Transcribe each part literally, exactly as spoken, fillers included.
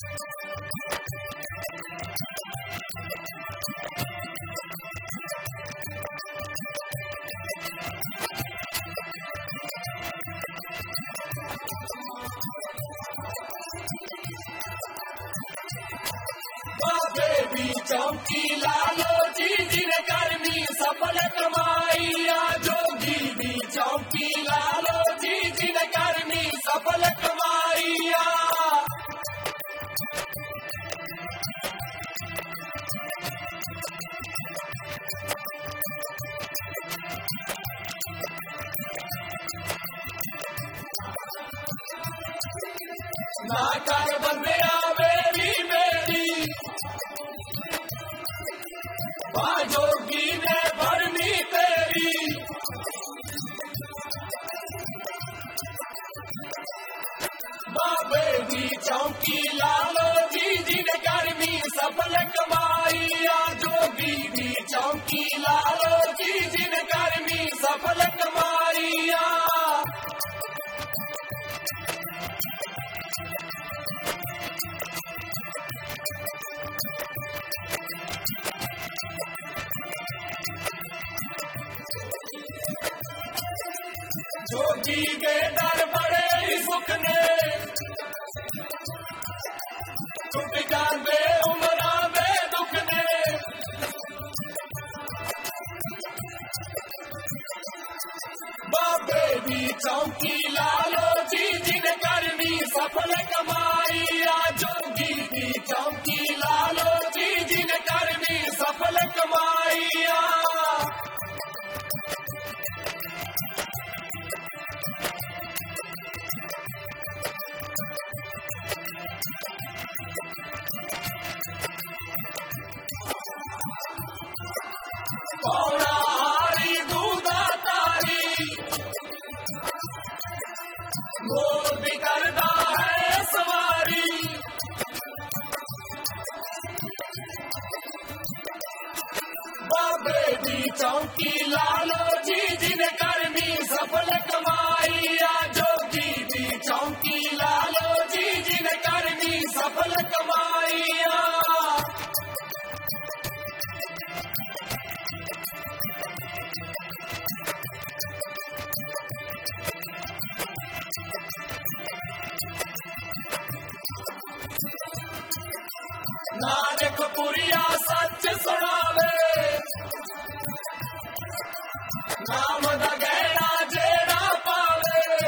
baby चौकी लालो जी जिन कर्मी सफल कमाइया जोगी भी चौकी लालो जी जिन कर्मी सफल कमाइया ना कर बंदे मेरी मेरी जोगी ने भरनी तेरी बाबे भी चौकी लालो जी जिन कर्मी सफल कमाइया जोगी भी चौकी लालो जी जिन कर्मी सफल कमाइया जोगी के दर बड़े ही सुख ने टूट जाते उमरा में दुख ने बाबे भी चौकी लालो जी जिन कर्मी सफल कमाइया जोगी भी चौकी लालो जी जिन कर्मी सफल कमाइया पौरारी दूधा तारी मोर भी करता है सवारी बाबे भी चौकी लालो जी जिन कर्मी सफल कमाइया जोगी भी चौकी लालो जी जिन कर्मी सफल कमाइया नानक पुरिया सच सुनावे नाम दा गहरा जेड़ा पावे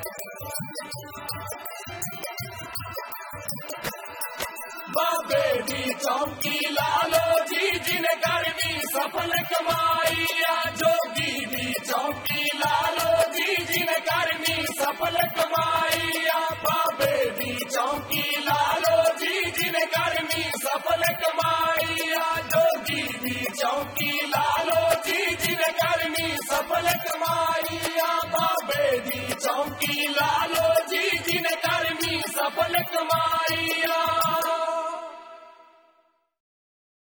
बाबे दी चौकी लालो जी जिन कर्मी सफल कमाइया जोगी दी चौकी लालो जी जिन कर्मी सफल कमाइया बाबे दी चौकी लालो जी जिन कर्मी सफल कमाइया जोगी भी चौकी लालो जी जिन कर्मी सफल कमाइया बाबे भी चौकी लालो जी जिन कर्मी सफल कमाइया